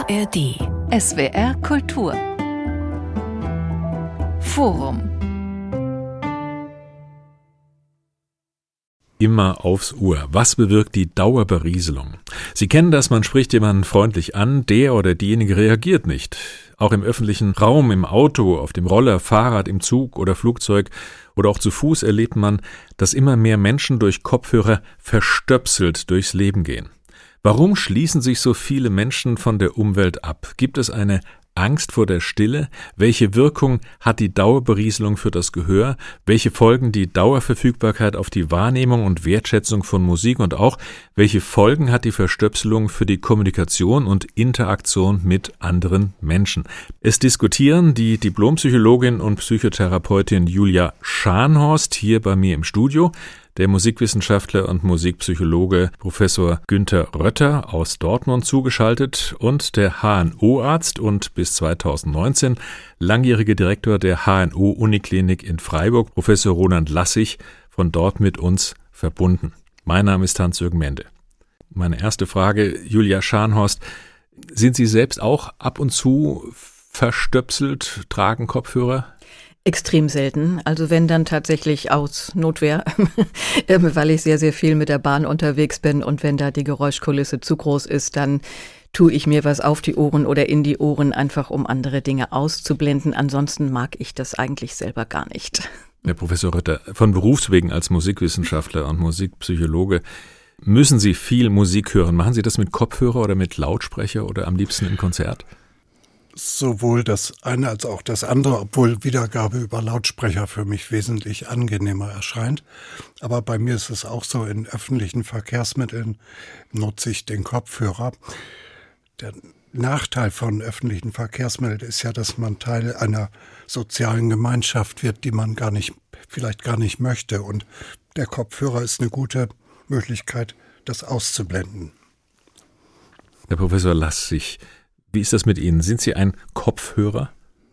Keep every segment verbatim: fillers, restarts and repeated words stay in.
A R D. S W R Kultur. Forum. Immer aufs Ohr. Was bewirkt die Dauerberieselung? Sie kennen das, man spricht jemanden freundlich an, der oder diejenige reagiert nicht. Auch im öffentlichen Raum, im Auto, auf dem Roller, Fahrrad, im Zug oder Flugzeug oder auch zu Fuß erlebt man, dass immer mehr Menschen durch Kopfhörer verstöpselt durchs Leben gehen. Warum schließen sich so viele Menschen von der Umwelt ab? Gibt es eine Angst vor der Stille? Welche Wirkung hat die Dauerberieselung für das Gehör? Welche Folgen die Dauerverfügbarkeit auf die Wahrnehmung und Wertschätzung von Musik und auch welche Folgen hat die Verstöpselung für die Kommunikation und Interaktion mit anderen Menschen? Es diskutieren die Diplompsychologin und Psychotherapeutin Julia Scharnhorst hier bei mir im Studio, der Musikwissenschaftler und Musikpsychologe Professor Günther Rötter aus Dortmund zugeschaltet und der H N O-Arzt und bis zweitausendneunzehn langjährige Direktor der H N O-Uniklinik in Freiburg, Professor Roland Lassig, von dort mit uns verbunden. Mein Name ist Hans-Jürgen Mende. Meine erste Frage, Julia Scharnhorst, sind Sie selbst auch ab und zu verstöpselt, tragen Kopfhörer? Extrem selten, also wenn dann tatsächlich aus Notwehr, weil ich sehr, sehr viel mit der Bahn unterwegs bin und wenn da die Geräuschkulisse zu groß ist, dann tue ich mir was auf die Ohren oder in die Ohren, einfach um andere Dinge auszublenden. Ansonsten mag ich das eigentlich selber gar nicht. Herr Professor Rötter, von Berufswegen als Musikwissenschaftler und Musikpsychologe, müssen Sie viel Musik hören? Machen Sie das mit Kopfhörer oder mit Lautsprecher oder am liebsten im Konzert? Sowohl das eine als auch das andere, obwohl Wiedergabe über Lautsprecher für mich wesentlich angenehmer erscheint. Aber bei mir ist es auch so, in öffentlichen Verkehrsmitteln nutze ich den Kopfhörer. Der Nachteil von öffentlichen Verkehrsmitteln ist ja, dass man Teil einer sozialen Gemeinschaft wird, die man gar nicht, vielleicht gar nicht möchte. Und der Kopfhörer ist eine gute Möglichkeit, das auszublenden. Herr Professor Lassig, wie ist das mit Ihnen? Sind Sie ein Kopfhörer?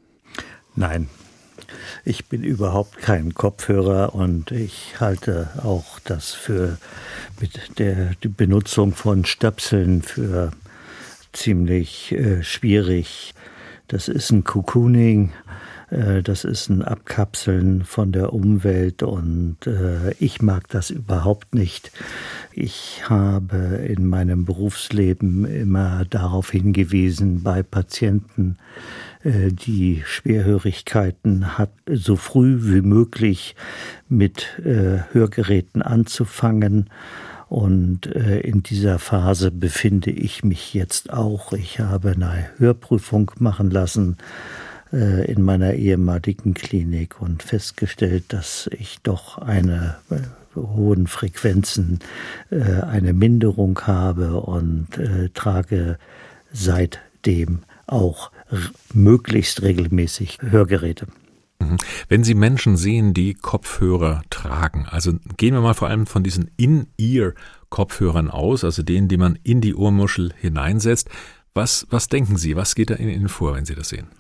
Nein, ich bin überhaupt kein Kopfhörer und ich halte auch das für mit der die Benutzung von Stöpseln für ziemlich äh, schwierig. Das ist ein Cocooning, äh, das ist ein Abkapseln von der Umwelt und äh, ich mag das überhaupt nicht. Ich habe in meinem Berufsleben immer darauf hingewiesen, bei Patienten, äh, die Schwerhörigkeiten hat, so früh wie möglich mit äh, Hörgeräten anzufangen. Und äh, in dieser Phase befinde ich mich jetzt auch. Ich habe eine Hörprüfung machen lassen äh, in meiner ehemaligen Klinik und festgestellt, dass ich doch eine äh, hohen Frequenzen äh, eine Minderung habe und äh, trage seitdem auch r- möglichst regelmäßig Hörgeräte. Wenn Sie Menschen sehen, die Kopfhörer tragen, also gehen wir mal vor allem von diesen In-Ear-Kopfhörern aus, also denen, die man in die Ohrmuschel hineinsetzt, was, was denken Sie, was geht da in Ihnen vor, wenn Sie das sehen?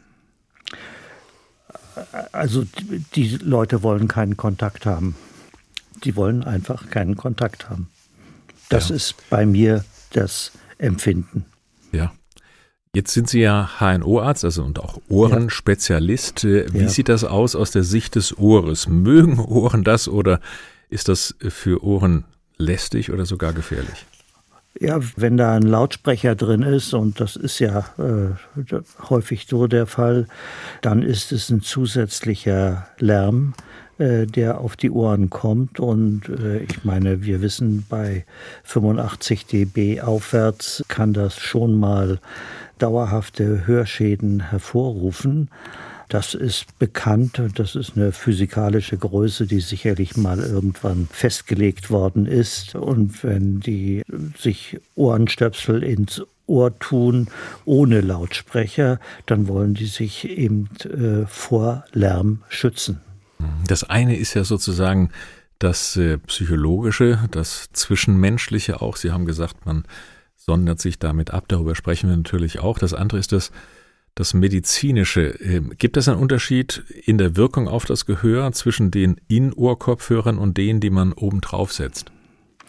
Also die Leute wollen keinen Kontakt haben. Die wollen einfach keinen Kontakt haben. Das ja. ist bei mir das Empfinden. Ja. Jetzt sind Sie ja H N O-Arzt, also und auch Ohrenspezialist. Wie ja. sieht das aus aus der Sicht des Ohres? Mögen Ohren das oder ist das für Ohren lästig oder sogar gefährlich? Ja, wenn da ein Lautsprecher drin ist, und das ist ja äh, häufig so der Fall, dann ist es ein zusätzlicher Lärm, äh, der auf die Ohren kommt. Und äh, ich meine, wir wissen, bei fünfundachtzig Dezibel aufwärts kann das schon mal dauerhafte Hörschäden hervorrufen. Das ist bekannt und das ist eine physikalische Größe, die sicherlich mal irgendwann festgelegt worden ist. Und wenn die sich Ohrenstöpsel ins Ohr tun, ohne Lautsprecher, dann wollen die sich eben äh, vor Lärm schützen. Das eine ist ja sozusagen das äh, Psychologische, das Zwischenmenschliche auch. Sie haben gesagt, man sondert sich damit ab, darüber sprechen wir natürlich auch. Das andere ist das, das Medizinische. Gibt es einen Unterschied in der Wirkung auf das Gehör zwischen den In-Ohr-Kopfhörern und denen, die man oben drauf setzt?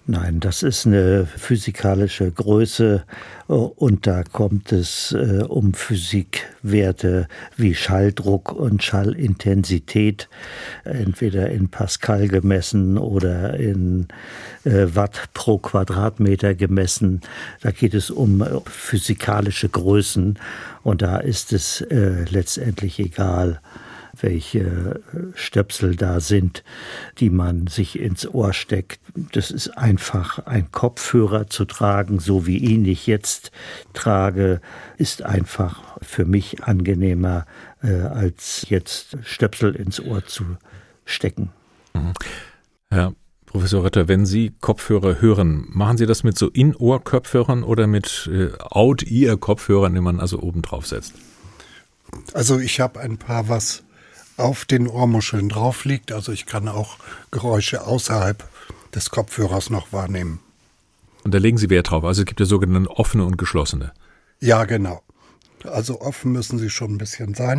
Nein, das ist eine physikalische Größe und da kommt es äh, um Physikwerte wie Schalldruck und Schallintensität, entweder in Pascal gemessen oder in äh, Watt pro Quadratmeter gemessen. Da geht es um physikalische Größen und da ist es äh, letztendlich egal, welche Stöpsel da sind, die man sich ins Ohr steckt. Das ist einfach, ein Kopfhörer zu tragen, so wie ihn ich jetzt trage, ist einfach für mich angenehmer, äh, als jetzt Stöpsel ins Ohr zu stecken. Mhm. Herr Professor Ritter, wenn Sie Kopfhörer hören, machen Sie das mit so In-Ohr-Kopfhörern oder mit äh, Out-Ear-Kopfhörern, die man also oben drauf setzt? Also ich habe ein paar, was auf den Ohrmuscheln drauf liegt. Also ich kann auch Geräusche außerhalb des Kopfhörers noch wahrnehmen. Und da legen Sie Wert drauf. Also es gibt ja sogenannte offene und geschlossene. Ja, genau. Also offen müssen sie schon ein bisschen sein.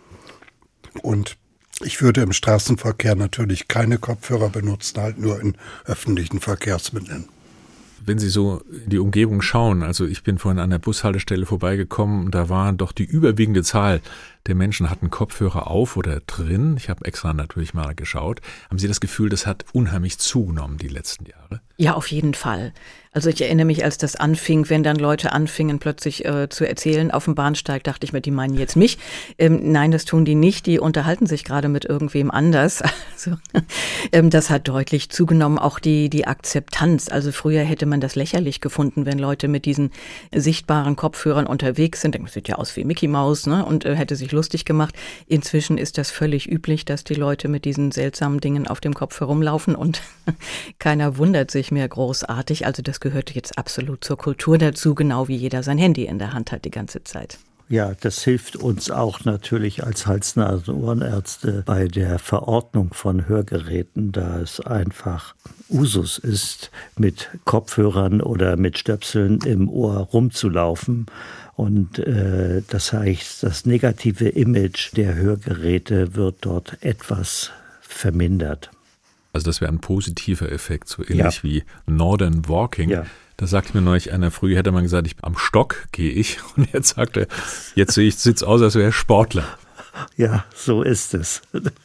Und ich würde im Straßenverkehr natürlich keine Kopfhörer benutzen, halt nur in öffentlichen Verkehrsmitteln. Wenn Sie so in die Umgebung schauen, also ich bin vorhin an der Bushaltestelle vorbeigekommen, da war doch die überwiegende Zahl der Menschen hatten Kopfhörer auf oder drin. Ich habe extra natürlich mal geschaut. Haben Sie das Gefühl, das hat unheimlich zugenommen die letzten Jahre? Ja, auf jeden Fall. Also ich erinnere mich, als das anfing, wenn dann Leute anfingen plötzlich äh, zu erzählen auf dem Bahnsteig, dachte ich mir, die meinen jetzt mich. Ähm, nein, das tun die nicht. Die unterhalten sich gerade mit irgendwem anders. Also, ähm, das hat deutlich zugenommen, auch die die Akzeptanz. Also früher hätte man das lächerlich gefunden, wenn Leute mit diesen sichtbaren Kopfhörern unterwegs sind. Das sieht ja aus wie Mickey Mouse, ne? Und äh, hätte sich lustig gemacht. Inzwischen ist das völlig üblich, dass die Leute mit diesen seltsamen Dingen auf dem Kopf herumlaufen und keiner wundert sich mehr großartig. Also das gehört jetzt absolut zur Kultur dazu, genau wie jeder sein Handy in der Hand hat die ganze Zeit. Ja, das hilft uns auch natürlich als Hals-Nasen-Ohrenärzte bei der Verordnung von Hörgeräten, da es einfach Usus ist, mit Kopfhörern oder mit Stöpseln im Ohr rumzulaufen. Und äh, das heißt, das negative Image der Hörgeräte wird dort etwas vermindert. Also das wäre ein positiver Effekt, so ähnlich ja. wie Northern Walking. Ja. Da sagte mir neulich einer, früher hätte man gesagt, ich am Stock gehe ich. Und jetzt sagt er, jetzt sehe ich, sitze aus, als wäre ich Sportler. Ja, so ist es.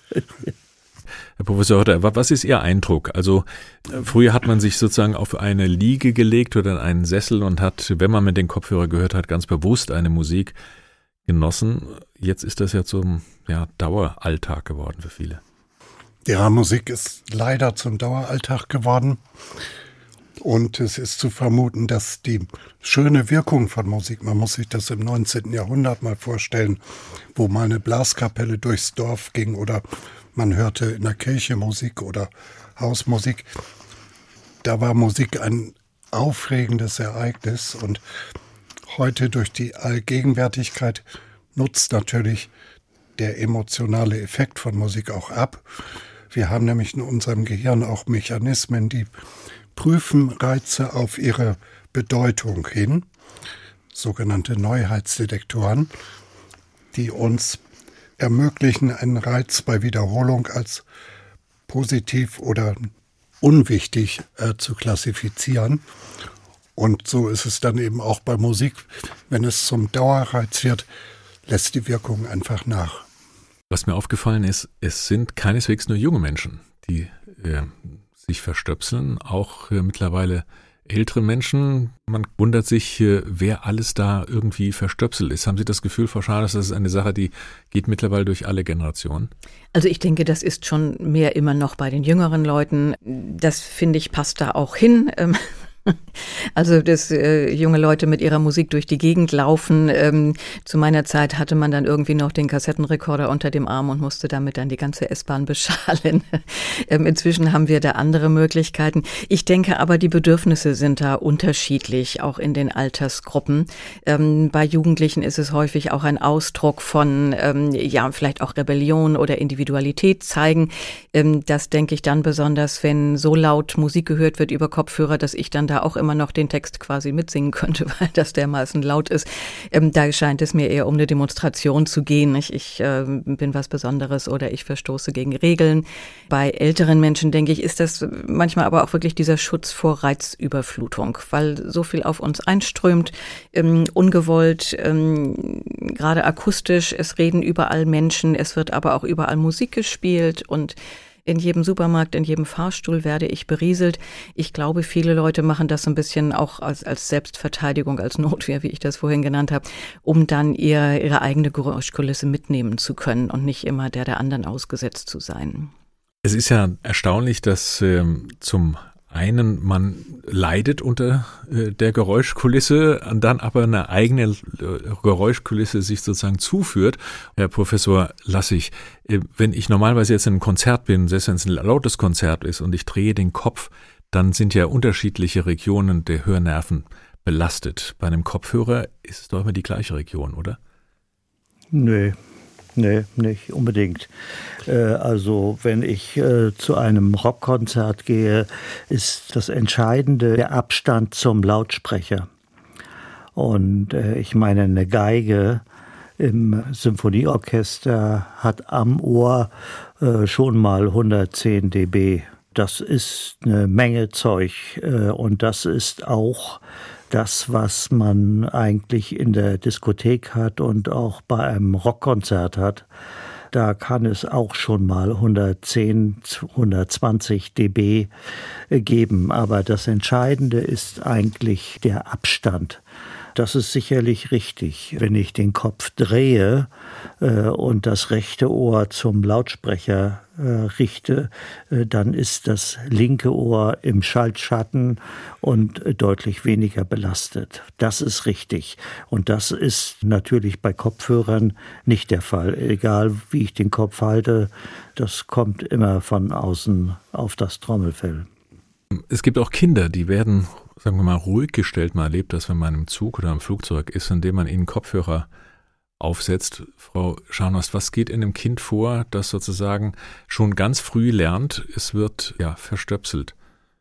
Herr Professor Ritter, was ist Ihr Eindruck? Also früher hat man sich sozusagen auf eine Liege gelegt oder in einen Sessel und hat, wenn man mit den Kopfhörer gehört hat, ganz bewusst eine Musik genossen. Jetzt ist das ja zum ja, Daueralltag geworden für viele. Ja, Musik ist leider zum Daueralltag geworden. Und es ist zu vermuten, dass die schöne Wirkung von Musik, man muss sich das im neunzehnten Jahrhundert mal vorstellen, wo mal eine Blaskapelle durchs Dorf ging oder man hörte in der Kirche Musik oder Hausmusik. Da war Musik ein aufregendes Ereignis und heute durch die Allgegenwärtigkeit nutzt natürlich der emotionale Effekt von Musik auch ab. Wir haben nämlich in unserem Gehirn auch Mechanismen, die prüfen Reize auf ihre Bedeutung hin, sogenannte Neuheitsdetektoren, die uns ermöglichen, einen Reiz bei Wiederholung als positiv oder unwichtig äh, zu klassifizieren. Und so ist es dann eben auch bei Musik. Wenn es zum Dauerreiz wird, lässt die Wirkung einfach nach. Was mir aufgefallen ist, es sind keineswegs nur junge Menschen, die äh, sich verstöpseln, auch äh, mittlerweile ältere Menschen. Man wundert sich, äh, wer alles da irgendwie verstöpselt ist. Haben Sie das Gefühl, Frau Scharles, das ist eine Sache, die geht mittlerweile durch alle Generationen? Also ich denke, das ist schon mehr immer noch bei den jüngeren Leuten. Das, finde ich, passt da auch hin. Also, dass äh, junge Leute mit ihrer Musik durch die Gegend laufen. Ähm, zu meiner Zeit hatte man dann irgendwie noch den Kassettenrekorder unter dem Arm und musste damit dann die ganze S-Bahn beschallen. ähm, inzwischen haben wir da andere Möglichkeiten. Ich denke aber, die Bedürfnisse sind da unterschiedlich, auch in den Altersgruppen. Ähm, bei Jugendlichen ist es häufig auch ein Ausdruck von, ähm, ja, vielleicht auch Rebellion oder Individualität zeigen. Ähm, das denke ich dann besonders, wenn so laut Musik gehört wird über Kopfhörer, dass ich dann da da auch immer noch den Text quasi mitsingen könnte, weil das dermaßen laut ist. Ähm, da scheint es mir eher um eine Demonstration zu gehen. Ich, ich äh, bin was Besonderes oder ich verstoße gegen Regeln. Bei älteren Menschen, denke ich, ist das manchmal aber auch wirklich dieser Schutz vor Reizüberflutung, weil so viel auf uns einströmt, ähm, ungewollt, ähm, gerade akustisch. Es reden überall Menschen, es wird aber auch überall Musik gespielt und in jedem Supermarkt, in jedem Fahrstuhl werde ich berieselt. Ich glaube, viele Leute machen das so ein bisschen auch als, als Selbstverteidigung, als Notwehr, wie ich das vorhin genannt habe, um dann ihr, ihre eigene Geräuschkulisse mitnehmen zu können und nicht immer der der anderen ausgesetzt zu sein. Es ist ja erstaunlich, dass ähm, zum einen man leidet unter äh, der Geräuschkulisse und dann aber eine eigene äh, Geräuschkulisse sich sozusagen zuführt. Herr Professor Lassig, äh, wenn ich normalerweise jetzt in einem Konzert bin, selbst wenn es ein lautes Konzert ist und ich drehe den Kopf, dann sind ja unterschiedliche Regionen der Hörnerven belastet. Bei einem Kopfhörer ist es doch immer die gleiche Region, oder? Nö. Nee, nicht unbedingt. Äh, also wenn ich äh, zu einem Rockkonzert gehe, ist das Entscheidende der Abstand zum Lautsprecher. Und äh, ich meine, eine Geige im Symphonieorchester hat am Ohr äh, schon mal hundertzehn Dezibel. Das ist eine Menge Zeug äh, und das ist auch das, was man eigentlich in der Diskothek hat und auch bei einem Rockkonzert hat. Da kann es auch schon mal hundertzehn, hundertzwanzig Dezibel geben. Aber das Entscheidende ist eigentlich der Abstand. Das ist sicherlich richtig. Wenn ich den Kopf drehe äh, und das rechte Ohr zum Lautsprecher äh, richte, äh, dann ist das linke Ohr im Schallschatten und äh, deutlich weniger belastet. Das ist richtig. Und das ist natürlich bei Kopfhörern nicht der Fall. Egal wie ich den Kopf halte, das kommt immer von außen auf das Trommelfell. Es gibt auch Kinder, die werden, sagen wir mal, ruhig gestellt. Man erlebt das, wenn man im Zug oder im Flugzeug ist, indem man ihnen Kopfhörer aufsetzt. Frau Scharnost, was geht in einem Kind vor, das sozusagen schon ganz früh lernt, es wird ja verstöpselt?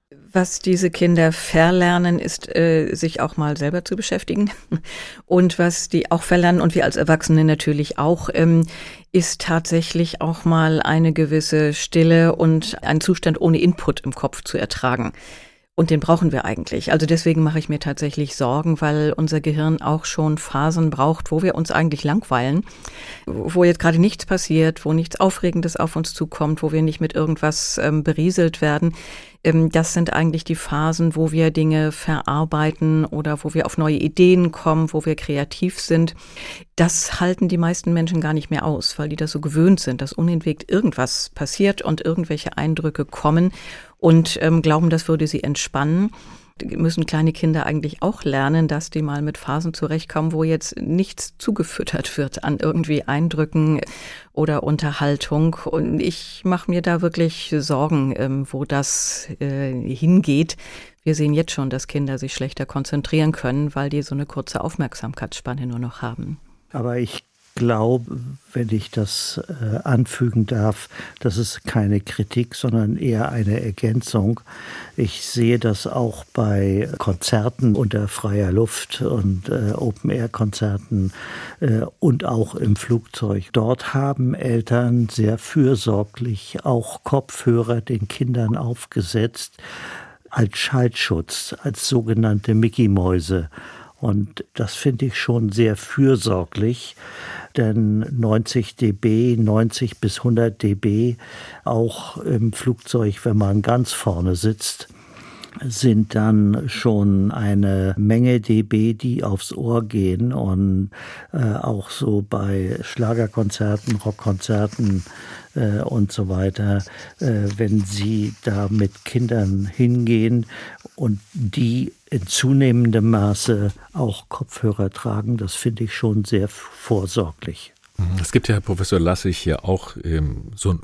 Was diese Kinder verlernen, ist, äh, sich auch mal selber zu beschäftigen. Und was die auch verlernen, und wir als Erwachsene natürlich auch, ähm, ist tatsächlich auch mal eine gewisse Stille und einen Zustand ohne Input im Kopf zu ertragen. Und den brauchen wir eigentlich. Also deswegen mache ich mir tatsächlich Sorgen, weil unser Gehirn auch schon Phasen braucht, wo wir uns eigentlich langweilen, wo jetzt gerade nichts passiert, wo nichts Aufregendes auf uns zukommt, wo wir nicht mit irgendwas ähm, berieselt werden. Ähm, das sind eigentlich die Phasen, wo wir Dinge verarbeiten oder wo wir auf neue Ideen kommen, wo wir kreativ sind. Das halten die meisten Menschen gar nicht mehr aus, weil die das so gewöhnt sind, dass unentwegt irgendwas passiert und irgendwelche Eindrücke kommen und ähm, glauben, das würde sie entspannen. Müssen kleine Kinder eigentlich auch lernen, dass die mal mit Phasen zurechtkommen, wo jetzt nichts zugefüttert wird an irgendwie Eindrücken oder Unterhaltung. Und ich mache mir da wirklich Sorgen, ähm, wo das äh, hingeht. Wir sehen jetzt schon, dass Kinder sich schlechter konzentrieren können, weil die so eine kurze Aufmerksamkeitsspanne nur noch haben. Aber ich glaube, wenn ich das äh, anfügen darf, das ist keine Kritik, sondern eher eine Ergänzung. Ich sehe das auch bei Konzerten unter freier Luft und äh, Open-Air-Konzerten äh, und auch im Flugzeug. Dort haben Eltern sehr fürsorglich auch Kopfhörer den Kindern aufgesetzt als Schallschutz, als sogenannte Mickey-Mäuse. Und das finde ich schon sehr fürsorglich, denn neunzig Dezibel, neunzig bis hundert Dezibel, auch im Flugzeug, wenn man ganz vorne sitzt, sind dann schon eine Menge Dezibel, die aufs Ohr gehen. Und äh, auch so bei Schlagerkonzerten, Rockkonzerten äh, und so weiter, äh, wenn Sie da mit Kindern hingehen und die in zunehmendem Maße auch Kopfhörer tragen, das finde ich schon sehr vorsorglich. Es gibt ja, Herr Professor Lassig, hier auch ähm, so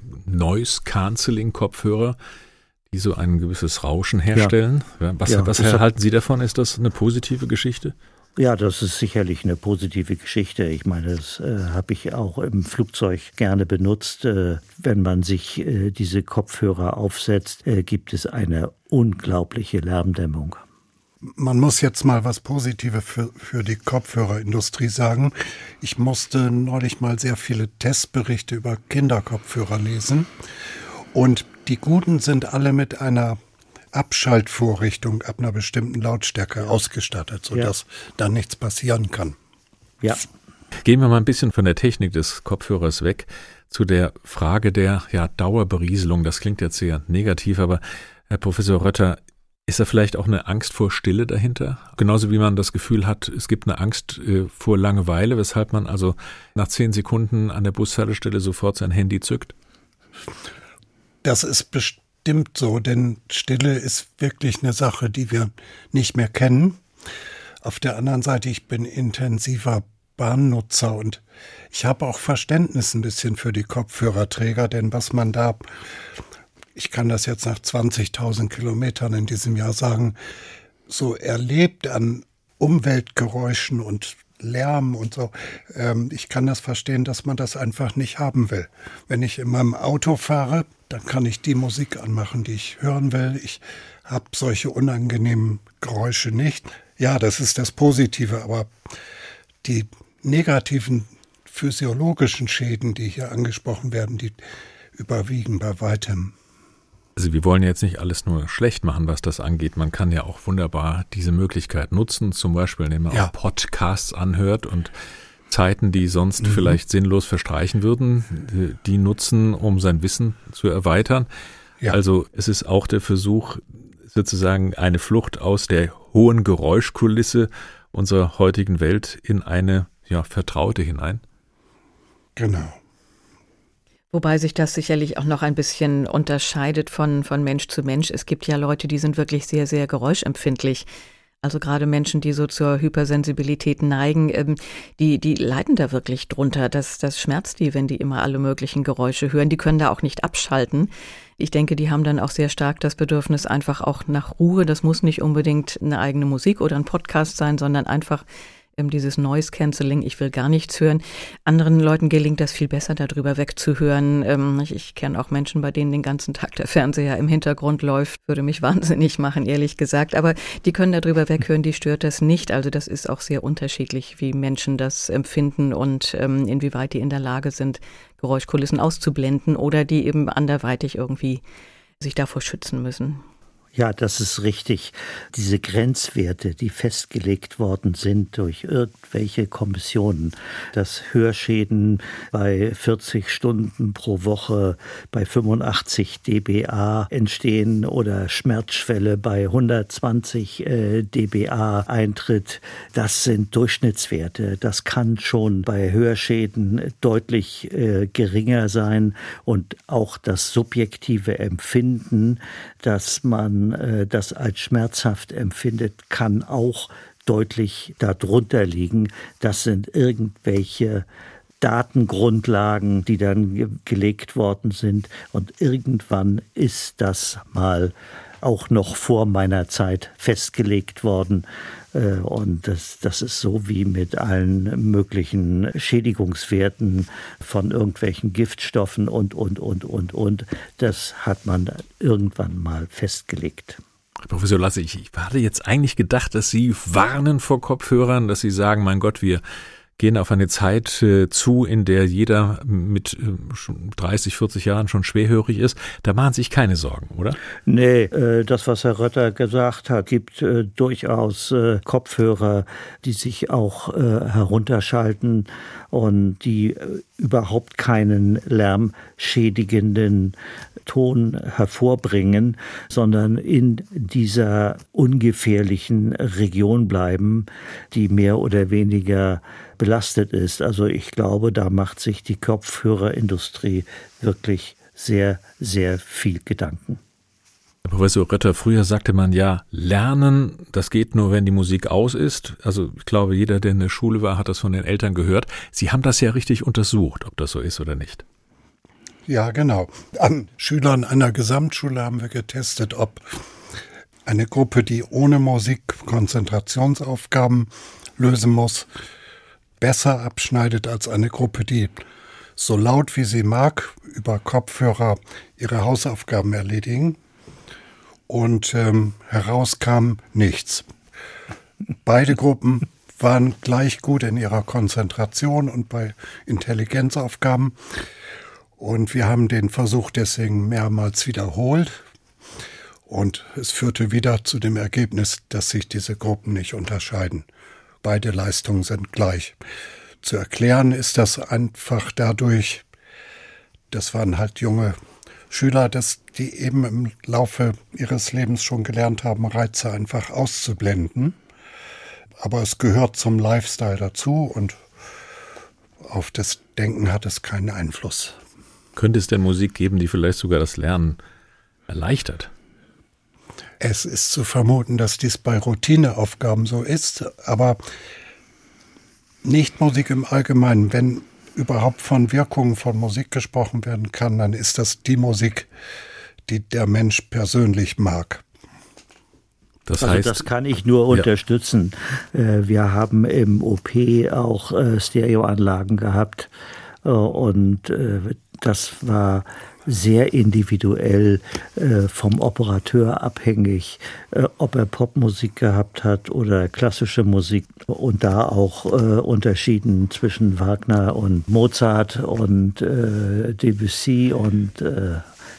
Noise-Canceling-Kopfhörer, die so ein gewisses Rauschen herstellen. Ja. Was, ja, was halten Sie davon? Ist das eine positive Geschichte? Ja, das ist sicherlich eine positive Geschichte. Ich meine, das äh, habe ich auch im Flugzeug gerne benutzt. Äh, wenn man sich äh, diese Kopfhörer aufsetzt, äh, gibt es eine unglaubliche Lärmdämmung. Man muss jetzt mal was Positives für, für die Kopfhörerindustrie sagen. Ich musste neulich mal sehr viele Testberichte über Kinderkopfhörer lesen. Und die guten sind alle mit einer Abschaltvorrichtung ab einer bestimmten Lautstärke ausgestattet, sodass ja. da nichts passieren kann. Ja. Gehen wir mal ein bisschen von der Technik des Kopfhörers weg zu der Frage der ja, Dauerberieselung. Das klingt jetzt sehr negativ, aber Herr Professor Rötter, ist da vielleicht auch eine Angst vor Stille dahinter? Genauso wie man das Gefühl hat, es gibt eine Angst äh, vor Langeweile, weshalb man also nach zehn Sekunden an der Bushaltestelle sofort sein Handy zückt? Das ist bestimmt so, denn Stille ist wirklich eine Sache, die wir nicht mehr kennen. Auf der anderen Seite, ich bin intensiver Bahnnutzer und ich habe auch Verständnis ein bisschen für die Kopfhörerträger, denn was man da... Ich kann das jetzt nach zwanzigtausend Kilometern in diesem Jahr sagen, so erlebt an Umweltgeräuschen und Lärm und so. Ähm, ich kann das verstehen, dass man das einfach nicht haben will. Wenn ich in meinem Auto fahre, dann kann ich die Musik anmachen, die ich hören will. Ich habe solche unangenehmen Geräusche nicht. Ja, das ist das Positive, aber die negativen physiologischen Schäden, die hier angesprochen werden, die überwiegen bei weitem. Also wir wollen jetzt nicht alles nur schlecht machen, was das angeht. Man kann ja auch wunderbar diese Möglichkeit nutzen, zum Beispiel indem man ja. auch Podcasts anhört und Zeiten, die sonst mhm. vielleicht sinnlos verstreichen würden, die nutzen, um sein Wissen zu erweitern. Ja. Also es ist auch der Versuch, sozusagen eine Flucht aus der hohen Geräuschkulisse unserer heutigen Welt in eine ja, vertraute hinein. Genau. Wobei sich das sicherlich auch noch ein bisschen unterscheidet von, von Mensch zu Mensch. Es gibt ja Leute, die sind wirklich sehr, sehr geräuschempfindlich. Also gerade Menschen, die so zur Hypersensibilität neigen, ähm, die, die leiden da wirklich drunter. Das, das schmerzt die, wenn die immer alle möglichen Geräusche hören. Die können da auch nicht abschalten. Ich denke, die haben dann auch sehr stark das Bedürfnis einfach auch nach Ruhe. Das muss nicht unbedingt eine eigene Musik oder ein Podcast sein, sondern einfach dieses Noise Cancelling, ich will gar nichts hören. Anderen Leuten gelingt das viel besser, darüber wegzuhören. Ich, ich kenne auch Menschen, bei denen den ganzen Tag der Fernseher im Hintergrund läuft. Würde mich wahnsinnig machen, ehrlich gesagt. Aber die können darüber weghören, die stört das nicht. Also das ist auch sehr unterschiedlich, wie Menschen das empfinden und ähm, inwieweit die in der Lage sind, Geräuschkulissen auszublenden oder die eben anderweitig irgendwie sich davor schützen müssen. Ja, das ist richtig. Diese Grenzwerte, die festgelegt worden sind durch irgendwelche Kommissionen, dass Hörschäden bei vierzig Stunden pro Woche bei fünfundachtzig dBA entstehen oder Schmerzschwelle bei hundertzwanzig dBA eintritt, das sind Durchschnittswerte. Das kann schon bei Hörschäden deutlich äh, geringer sein und auch das subjektive Empfinden, dass man das als schmerzhaft empfindet, kann auch deutlich darunter liegen. Das sind irgendwelche Datengrundlagen, die dann ge- gelegt worden sind. Und irgendwann ist das mal auch noch vor meiner Zeit festgelegt worden. Und das, das ist so wie mit allen möglichen Schädigungswerten von irgendwelchen Giftstoffen und, und, und, und, und. Das hat man irgendwann mal festgelegt. Professor Lasse, ich, ich hatte jetzt eigentlich gedacht, dass Sie warnen vor Kopfhörern, dass Sie sagen, mein Gott, wir gehen auf eine Zeit äh, zu, in der jeder mit äh, dreißig, vierzig Jahren schon schwerhörig ist. Da machen Sie sich keine Sorgen, oder? Nee, äh, das, was Herr Rötter gesagt hat, gibt äh, durchaus äh, Kopfhörer, die sich auch äh, herunterschalten und die äh, überhaupt keinen lärmschädigenden Ton hervorbringen, sondern in dieser ungefährlichen Region bleiben, die mehr oder weniger belastet ist. Also ich glaube, da macht sich die Kopfhörerindustrie wirklich sehr, sehr viel Gedanken. Herr Professor Rötter, früher sagte man ja, lernen, das geht nur, wenn die Musik aus ist. Also ich glaube, jeder, der in der Schule war, hat das von den Eltern gehört. Sie haben das ja richtig untersucht, ob das so ist oder nicht. Ja, genau. An Schülern einer Gesamtschule haben wir getestet, ob eine Gruppe, die ohne Musik Konzentrationsaufgaben lösen muss, besser abschneidet als eine Gruppe, die so laut wie sie mag über Kopfhörer ihre Hausaufgaben erledigen. Und ähm, herauskam nichts. Beide Gruppen waren gleich gut in ihrer Konzentration und bei Intelligenzaufgaben. Und wir haben den Versuch deswegen mehrmals wiederholt. Und es führte wieder zu dem Ergebnis, dass sich diese Gruppen nicht unterscheiden. Beide Leistungen sind gleich. Zu erklären ist das einfach dadurch, das waren halt junge Schüler, dass die eben im Laufe ihres Lebens schon gelernt haben, Reize einfach auszublenden. Aber es gehört zum Lifestyle dazu und auf das Denken hat es keinen Einfluss. Könnte es denn Musik geben, die vielleicht sogar das Lernen erleichtert? Es ist zu vermuten, dass dies bei Routineaufgaben so ist, aber nicht Musik im Allgemeinen. Wenn überhaupt von Wirkungen von Musik gesprochen werden kann, dann ist das die Musik, die der Mensch persönlich mag. Das also heißt, das kann ich nur unterstützen. Ja. Wir haben im O P auch Stereoanlagen gehabt und das war sehr individuell äh, vom Operateur abhängig, äh, ob er Popmusik gehabt hat oder klassische Musik und da auch äh, unterschieden zwischen Wagner und Mozart und äh, Debussy und äh,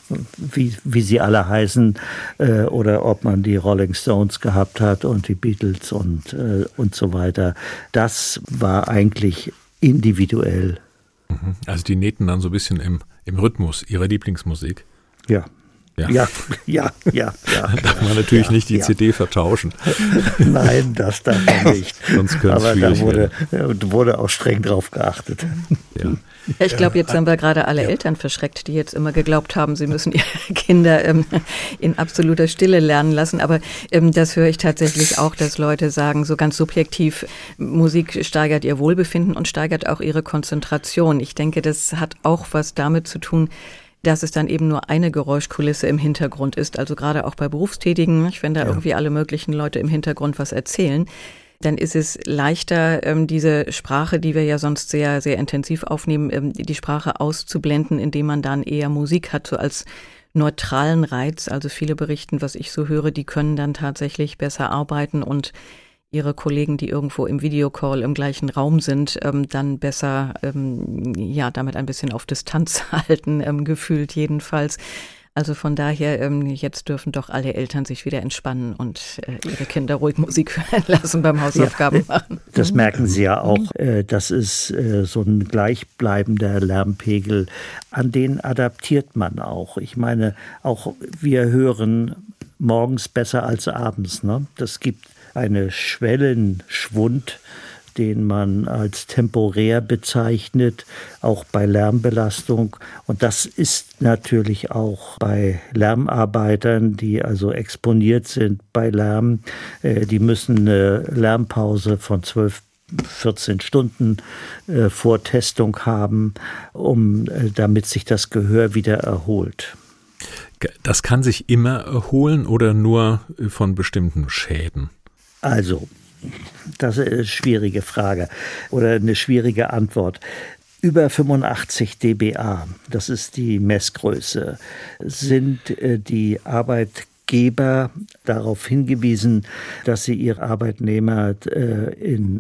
wie, wie sie alle heißen äh, oder ob man die Rolling Stones gehabt hat und die Beatles und, äh, und so weiter. Das war eigentlich individuell. Also die nähten dann so ein bisschen im, im Rhythmus ihrer Lieblingsmusik. Ja. Ja, ja, ja, ja. ja darf man natürlich ja, nicht die ja. C D vertauschen. Nein, das darf man nicht. Sonst könnte es Aber da schwierig wurde, werden. wurde auch streng drauf geachtet. Ja. Ja, ich glaube, jetzt haben wir gerade alle ja. Eltern verschreckt, die jetzt immer geglaubt haben, sie müssen ihre Kinder ähm, in absoluter Stille lernen lassen. Aber ähm, das höre ich tatsächlich auch, dass Leute sagen, so ganz subjektiv, Musik steigert ihr Wohlbefinden und steigert auch ihre Konzentration. Ich denke, das hat auch was damit zu tun, dass es dann eben nur eine Geräuschkulisse im Hintergrund ist. Also gerade auch bei Berufstätigen, wenn da ja. irgendwie alle möglichen Leute im Hintergrund was erzählen, dann ist es leichter, ähm, diese Sprache, die wir ja sonst sehr, sehr intensiv aufnehmen, ähm, die Sprache auszublenden, indem man dann eher Musik hat, so als neutralen Reiz. Also viele berichten, was ich so höre, die können dann tatsächlich besser arbeiten und ihre Kollegen, die irgendwo im Videocall im gleichen Raum sind, ähm, dann besser, ähm, ja, damit ein bisschen auf Distanz halten, ähm, gefühlt jedenfalls. Also von daher, ähm, jetzt dürfen doch alle Eltern sich wieder entspannen und äh, ihre Kinder ruhig Musik hören lassen beim Hausaufgaben ja, machen. Das merken Sie ja auch. Äh, das ist äh, so ein gleichbleibender Lärmpegel. An den adaptiert man auch. Ich meine, auch wir hören morgens besser als abends. Ne? Das gibt eine Schwellenschwund, den man als temporär bezeichnet, auch bei Lärmbelastung. Und das ist natürlich auch bei Lärmarbeitern, die also exponiert sind bei Lärm. Äh, die müssen eine Lärmpause von zwölf, vierzehn Stunden äh, vor Testung haben, um, äh, damit sich das Gehör wieder erholt. Das kann sich immer erholen oder nur von bestimmten Schäden? Also, das ist eine schwierige Frage oder eine schwierige Antwort. Über fünfundachtzig dBA, das ist die Messgröße, sind die Arbeitgeber darauf hingewiesen, dass sie ihre Arbeitnehmer in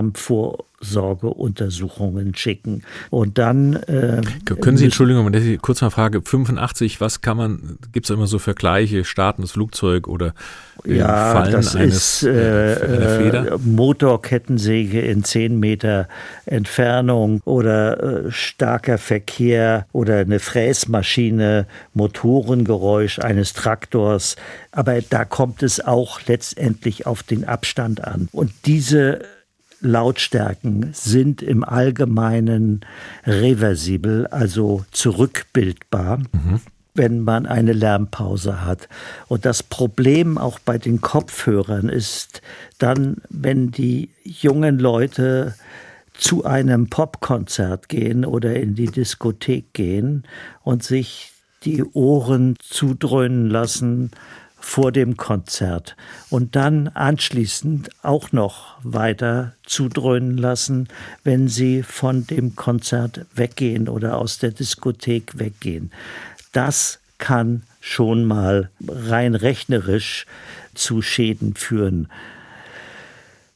Lärmvorsorgeuntersuchungen schicken. Und dann äh, können Sie, Entschuldigung, wenn ich kurz mal frage, fünfundachtzig, was kann man, gibt es immer so Vergleiche, startendes Flugzeug oder äh, ja, Fallen das eines ist äh, einer Feder? Motorkettensäge in zehn Meter Entfernung oder äh, starker Verkehr oder eine Fräsmaschine, Motorengeräusch eines Traktors. Aber da kommt es auch letztendlich auf den Abstand an. Und diese Lautstärken sind im Allgemeinen reversibel, also zurückbildbar, mhm. wenn man eine Lärmpause hat. Und das Problem auch bei den Kopfhörern ist dann, wenn die jungen Leute zu einem Popkonzert gehen oder in die Diskothek gehen und sich die Ohren zudröhnen lassen vor dem Konzert und dann anschließend auch noch weiter zudröhnen lassen, wenn sie von dem Konzert weggehen oder aus der Diskothek weggehen. Das kann schon mal rein rechnerisch zu Schäden führen.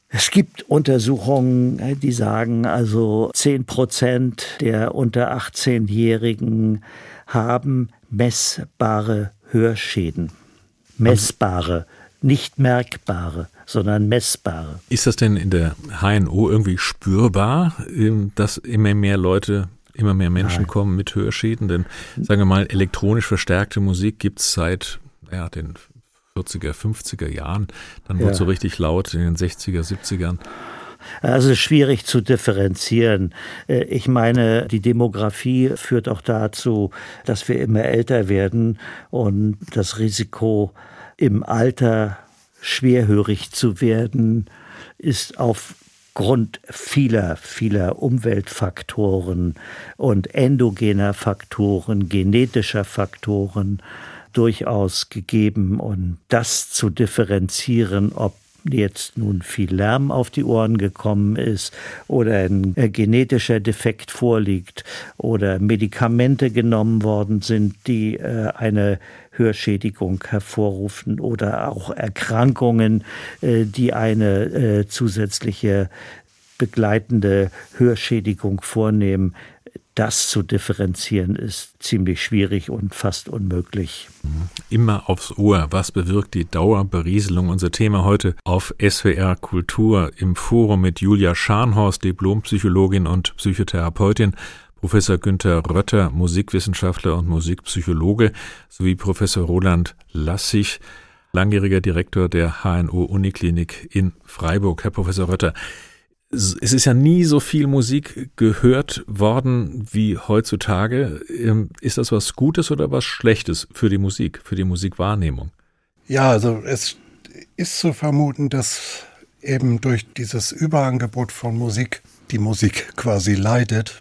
Es gibt Untersuchungen, die sagen, also zehn Prozent der unter achtzehnjährigen haben messbare Hörschäden. Messbare, nicht merkbare, sondern messbare. Ist das denn in der H N O irgendwie spürbar, dass immer mehr Leute, immer mehr Menschen Nein. kommen mit Hörschäden? Denn, sagen wir mal, elektronisch verstärkte Musik gibt es seit ja, den vierziger, fünfziger Jahren. Dann wurde es ja. so richtig laut in den sechziger, siebzigern. Also schwierig zu differenzieren. Ich meine, die Demografie führt auch dazu, dass wir immer älter werden und das Risiko, im Alter schwerhörig zu werden, ist aufgrund vieler, vieler Umweltfaktoren und endogener Faktoren, genetischer Faktoren durchaus gegeben. Und das zu differenzieren, ob jetzt nun viel Lärm auf die Ohren gekommen ist oder ein genetischer Defekt vorliegt oder Medikamente genommen worden sind, die äh, eine Hörschädigung hervorrufen oder auch Erkrankungen, äh, die eine äh, zusätzliche begleitende Hörschädigung vornehmen. Das zu differenzieren ist ziemlich schwierig und fast unmöglich. Immer aufs Ohr. Was bewirkt die Dauerberieselung? Unser Thema heute auf S W R Kultur im Forum mit Julia Scharnhorst, Diplompsychologin und Psychotherapeutin, Professor Günter Rötter, Musikwissenschaftler und Musikpsychologe, sowie Professor Roland Lassig, langjähriger Direktor der H N O-Uniklinik in Freiburg. Herr Professor Rötter, es ist ja nie so viel Musik gehört worden wie heutzutage. Ist das was Gutes oder was Schlechtes für die Musik, für die Musikwahrnehmung? Ja, also es ist zu vermuten, dass eben durch dieses Überangebot von Musik die Musik quasi leidet.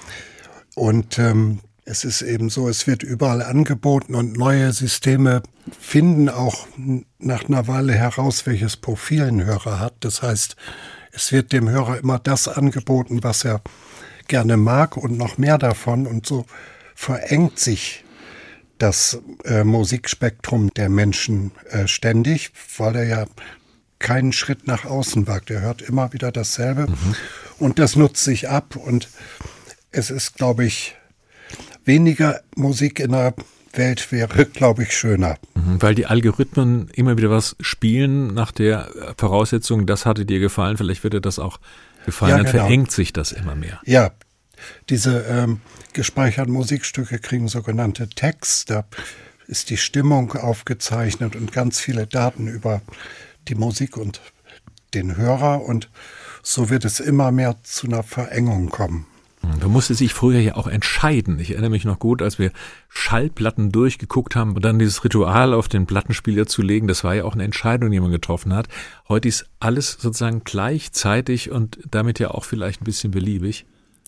Und ähm, es ist eben so, es wird überall angeboten und neue Systeme finden auch nach einer Weile heraus, welches Profil ein Hörer hat. Das heißt, es wird dem Hörer immer das angeboten, was er gerne mag und noch mehr davon. Und so verengt sich das äh, Musikspektrum der Menschen äh, ständig, weil er ja keinen Schritt nach außen wagt. Er hört immer wieder dasselbe mhm. und das nutzt sich ab. Und es ist, glaube ich, weniger Musik in der Welt wäre, glaube ich, schöner. Weil die Algorithmen immer wieder was spielen nach der Voraussetzung, das hatte dir gefallen, vielleicht wird dir das auch gefallen, ja, dann genau. verengt sich das immer mehr. Ja, diese ähm, gespeicherten Musikstücke kriegen sogenannte Tags, da ist die Stimmung aufgezeichnet und ganz viele Daten über die Musik und den Hörer und so wird es immer mehr zu einer Verengung kommen. Man musste sich früher ja auch entscheiden. Ich erinnere mich noch gut, als wir Schallplatten durchgeguckt haben und dann dieses Ritual auf den Plattenspieler zu legen, das war ja auch eine Entscheidung, die man getroffen hat. Heute ist alles sozusagen gleichzeitig und damit ja auch vielleicht ein bisschen beliebig.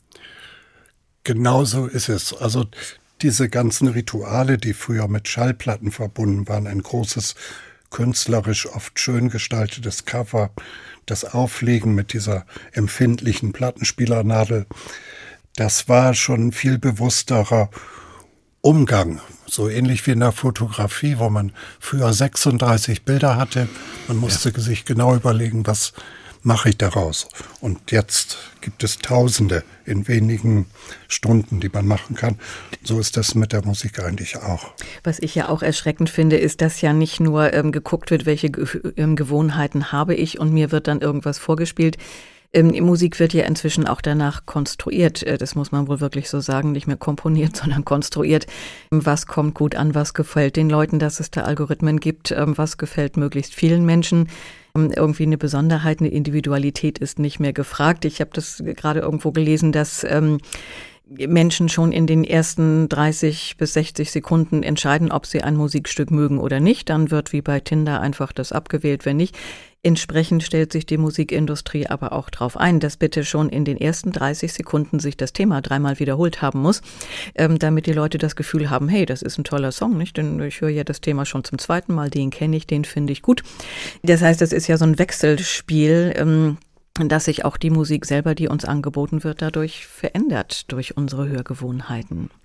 Genau so ist es. Also diese ganzen Rituale, die früher mit Schallplatten verbunden waren, ein großes, künstlerisch oft schön gestaltetes Cover, das Auflegen mit dieser empfindlichen Plattenspielernadel, das war schon ein viel bewussterer Umgang. So ähnlich wie in der Fotografie, wo man früher sechsunddreißig Bilder hatte. Man musste ja. sich genau überlegen, was mache ich daraus. Und jetzt gibt es Tausende in wenigen Stunden, die man machen kann. So ist das mit der Musik eigentlich auch. Was ich ja auch erschreckend finde, ist, dass ja nicht nur ähm, geguckt wird, welche Ge- ähm, Gewohnheiten habe ich und mir wird dann irgendwas vorgespielt. Ähm, Musik wird ja inzwischen auch danach konstruiert, das muss man wohl wirklich so sagen, nicht mehr komponiert, sondern konstruiert. Was kommt gut an, was gefällt den Leuten, dass es da Algorithmen gibt, was gefällt möglichst vielen Menschen. Irgendwie eine Besonderheit, eine Individualität ist nicht mehr gefragt. Ich habe das gerade irgendwo gelesen, dass ähm, Menschen schon in den ersten dreißig bis sechzig Sekunden entscheiden, ob sie ein Musikstück mögen oder nicht. Dann wird wie bei Tinder einfach das abgewählt, wenn nicht. Entsprechend stellt sich die Musikindustrie aber auch darauf ein, dass bitte schon in den ersten dreißig Sekunden sich das Thema dreimal wiederholt haben muss, ähm, damit die Leute das Gefühl haben, hey, das ist ein toller Song, nicht? Denn ich höre ja das Thema schon zum zweiten Mal, den kenne ich, den finde ich gut. Das heißt, das ist ja so ein Wechselspiel, ähm, dass sich auch die Musik selber, die uns angeboten wird, dadurch verändert durch unsere Hörgewohnheiten.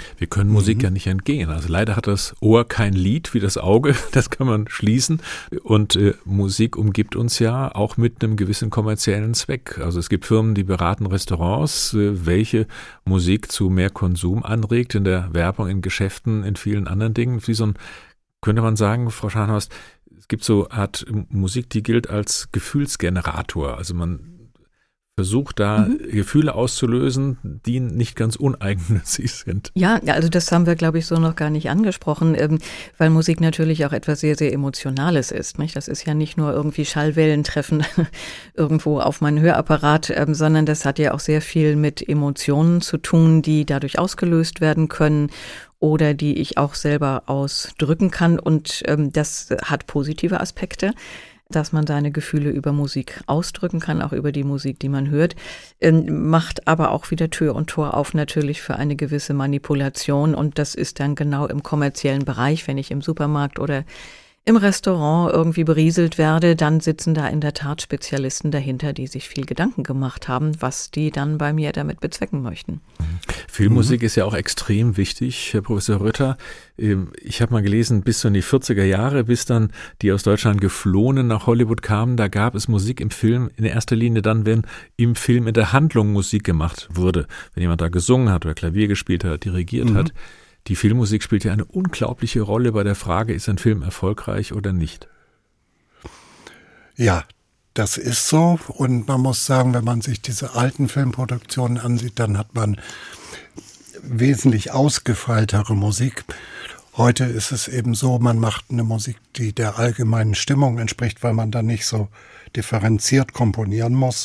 Wir können Musik mhm. ja nicht entgehen. Also leider hat das Ohr kein Lied wie das Auge, das kann man schließen. Und äh, Musik umgibt uns ja auch mit einem gewissen kommerziellen Zweck. Also es gibt Firmen, die beraten Restaurants, äh, welche Musik zu mehr Konsum anregt, in der Werbung, in Geschäften, in vielen anderen Dingen. Wie so ein, könnte man sagen, Frau Scharnhorst, es gibt so eine Art Musik, die gilt als Gefühlsgenerator. Also man versucht da mhm. Gefühle auszulösen, die nicht ganz uneigennützig sind. Ja, also das haben wir, glaube ich, so noch gar nicht angesprochen, ähm, weil Musik natürlich auch etwas sehr, sehr Emotionales ist. Nicht? Das ist ja nicht nur irgendwie Schallwellen treffen irgendwo auf meinen Hörapparat, ähm, sondern das hat ja auch sehr viel mit Emotionen zu tun, die dadurch ausgelöst werden können oder die ich auch selber ausdrücken kann. Und ähm, das hat positive Aspekte, dass man seine Gefühle über Musik ausdrücken kann, auch über die Musik, die man hört, ähm, macht aber auch wieder Tür und Tor auf natürlich für eine gewisse Manipulation. Und das ist dann genau im kommerziellen Bereich, wenn ich im Supermarkt oder im Restaurant irgendwie berieselt werde, dann sitzen da in der Tat Spezialisten dahinter, die sich viel Gedanken gemacht haben, was die dann bei mir damit bezwecken möchten. Filmmusik mhm. ist ja auch extrem wichtig, Herr Professor Rütter. Ich habe mal gelesen, bis so in die vierziger Jahre, bis dann die aus Deutschland Geflohenen nach Hollywood kamen, da gab es Musik im Film in erster Linie dann, wenn im Film in der Handlung Musik gemacht wurde. Wenn jemand da gesungen hat oder Klavier gespielt hat, dirigiert mhm. hat. Die Filmmusik spielt ja eine unglaubliche Rolle bei der Frage, ist ein Film erfolgreich oder nicht? Ja, das ist so. Und man muss sagen, wenn man sich diese alten Filmproduktionen ansieht, dann hat man wesentlich ausgefeiltere Musik. Heute ist es eben so, man macht eine Musik, die der allgemeinen Stimmung entspricht, weil man dann nicht so differenziert komponieren muss.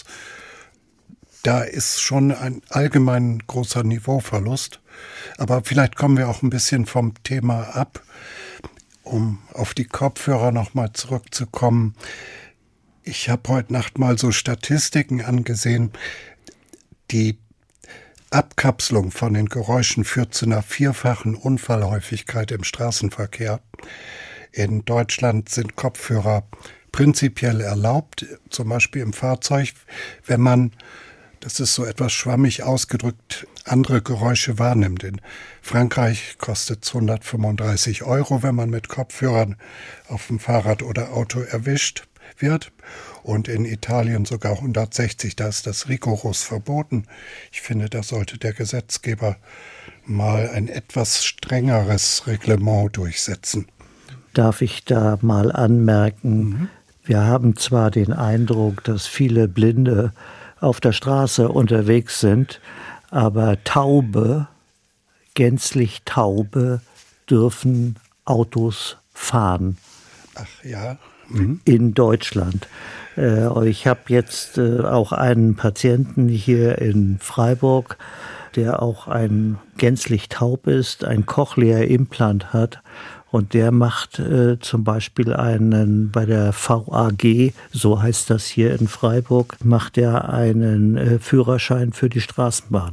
Da ist schon ein allgemein großer Niveauverlust. Aber vielleicht kommen wir auch ein bisschen vom Thema ab, um auf die Kopfhörer nochmal zurückzukommen. Ich habe heute Nacht mal so Statistiken angesehen. Die Abkapselung von den Geräuschen führt zu einer vierfachen Unfallhäufigkeit im Straßenverkehr. In Deutschland sind Kopfhörer prinzipiell erlaubt, zum Beispiel im Fahrzeug, wenn man, das ist so etwas schwammig ausgedrückt, andere Geräusche wahrnimmt. In Frankreich kostet es hundertfünfunddreißig Euro, wenn man mit Kopfhörern auf dem Fahrrad oder Auto erwischt wird. Und in Italien sogar hundertsechzig, da ist das rigoros verboten. Ich finde, da sollte der Gesetzgeber mal ein etwas strengeres Reglement durchsetzen. Darf ich da mal anmerken, mhm. wir haben zwar den Eindruck, dass viele Blinde auf der Straße unterwegs sind, aber Taube, gänzlich Taube, dürfen Autos fahren. Ach ja. Mhm. In Deutschland. Ich habe jetzt auch einen Patienten hier in Freiburg, der auch ein gänzlich taub ist, ein Cochlea-Implant hat. Und der macht äh, zum Beispiel einen, bei der V A G, so heißt das hier in Freiburg, macht er einen äh, Führerschein für die Straßenbahn.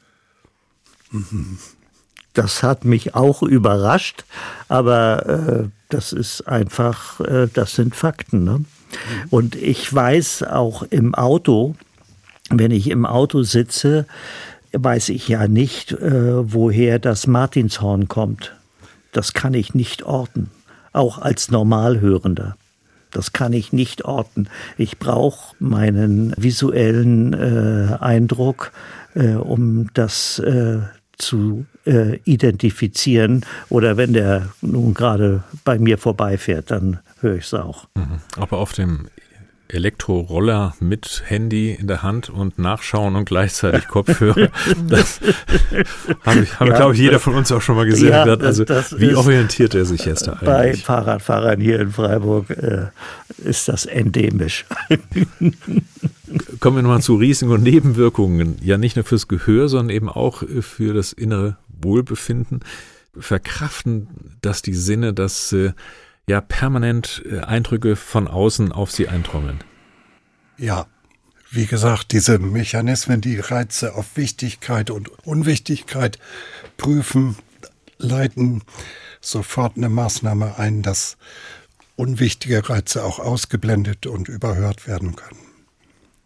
Mhm. Das hat mich auch überrascht, aber äh, das ist einfach, äh, das sind Fakten. Ne? Mhm. Und ich weiß auch im Auto, wenn ich im Auto sitze, weiß ich ja nicht, äh, woher das Martinshorn kommt. Das kann ich nicht orten, auch als Normalhörender. Das kann ich nicht orten. Ich brauche meinen visuellen äh, Eindruck, äh, um das äh, zu äh, identifizieren. Oder wenn der nun gerade bei mir vorbeifährt, dann höre ich es auch. Mhm. Aber auf dem Elektroroller mit Handy in der Hand und nachschauen und gleichzeitig Kopfhörer. Das habe ich, hab ja, glaube ich, jeder von uns auch schon mal gesehen. Ja, also das, das wie orientiert er sich jetzt da eigentlich? Bei Fahrradfahrern hier in Freiburg äh, ist das endemisch. Kommen wir nochmal zu Risiken und Nebenwirkungen. Ja, nicht nur fürs Gehör, sondern eben auch für das innere Wohlbefinden. Verkraften das die Sinne, dass äh, ja permanent Eindrücke von außen auf sie eintrommeln. Ja, wie gesagt, diese Mechanismen, die Reize auf Wichtigkeit und Unwichtigkeit prüfen, leiten sofort eine Maßnahme ein, dass unwichtige Reize auch ausgeblendet und überhört werden können.